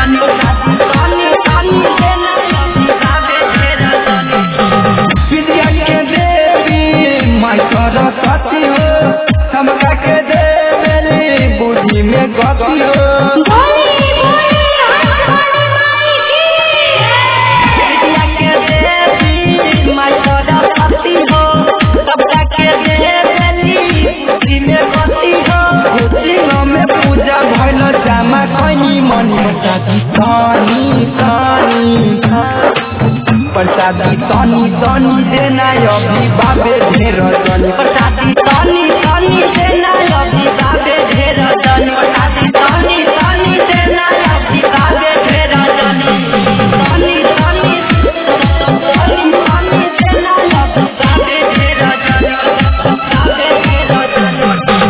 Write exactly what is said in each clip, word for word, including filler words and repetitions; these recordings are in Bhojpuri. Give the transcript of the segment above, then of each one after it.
जनी तनी तनी देना अभी बाबे ढेर जनी विद्या के देवी माई सरस्वती हो सबका के देवेली बुद्धि में गति हो विद्या के देवी माई सरस्वती हो सबका के देवेली बुद्धि में गति हो खुशियों में पूजा भइल जामा कनी मनी प्रसादी तनी तनी प्रसादी तनी तनी देना अभी बाबे ढेर जनी प्रसादी तनी तनी देना अभी बाबे ढेर जनी प्रसादी तनी तनी देना अभी बाबे ढेर जनी तनी तनी तनी तनी देना अभी बाबे ढेर जनी बाबे ढेर जनी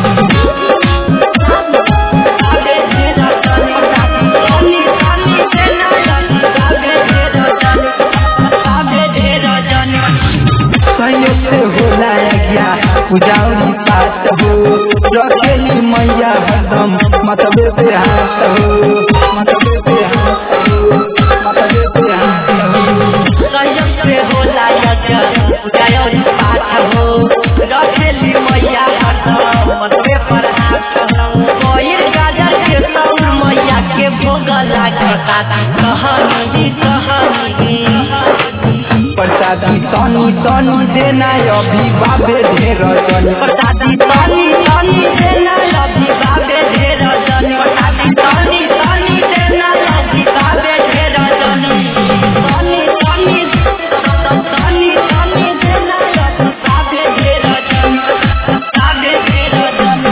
बाबे ढेर जनी तनी तनी देना अभी बाबे ढेर जनी बाबे ढेर जनी संयोग से होला गया पूजावली पाठ हो रखेली मैया हरदम मतबे पे हाथ हो मतबे पे हाथ हो मतबे पे हाथ हो संयोग से होला यज्ञ पूजावली पाठ हो रखेली मैया हरदम मतबे पर हाथ हो कोई गाजर के सौर मैया के भोग लागता कहानी कहानी प्रसादी तनी तनी देना अभी बाबे ढेर जनी प्रसादी तनी तनी देना अभी बाबे ढेर जनी प्रसादी तनी तनी देना अभी बाबे ढेर जनी तनी तनी तनी तनी देना अभी बाबे ढेर जनी बाबे ढेर जनी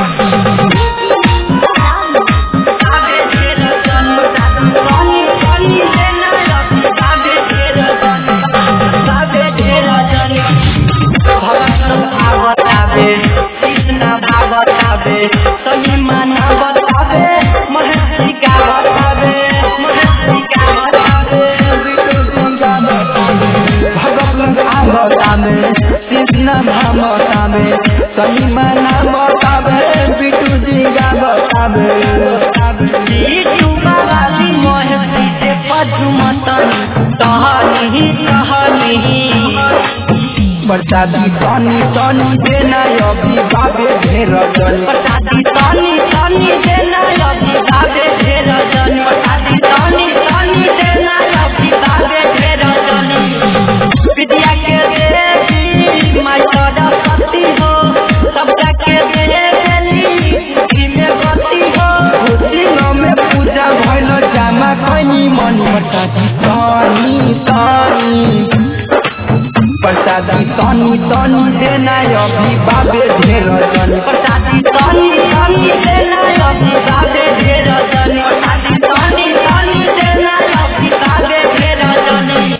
बाबे ढेर जनी तनी तनी देना अभी बाबे ढेर जनी बाबे ढेर जनी भगवान भावतावे कृष्ण भावतावे सही माना बतावे महर्षि का बतावे महर्षि का बतावे भगवान आवता में कृष्ण भावता में सही मना बतावे बिटू जी का बतावे जीतू बाबाली महर्षि से पद्मतन कहानी कहानी प्रसादी तनी तनी देना अभी बाबे ढेर जनी प्रसादी तनी तनी देना अभी बाबे ढेर जनी प्रसादी तनी तनी देना अभी बाबे ढेर जनी विद्या के देवी माई सरस्वती हो सबका के देवेली बुद्धि में गति हो खुशियों में पूजा भइल जामा कनी मनी प्रसादी तनी तनी प्रसादी तनी तनी देना अभी बाबे ढेर जनी प्रसादी तनी तनी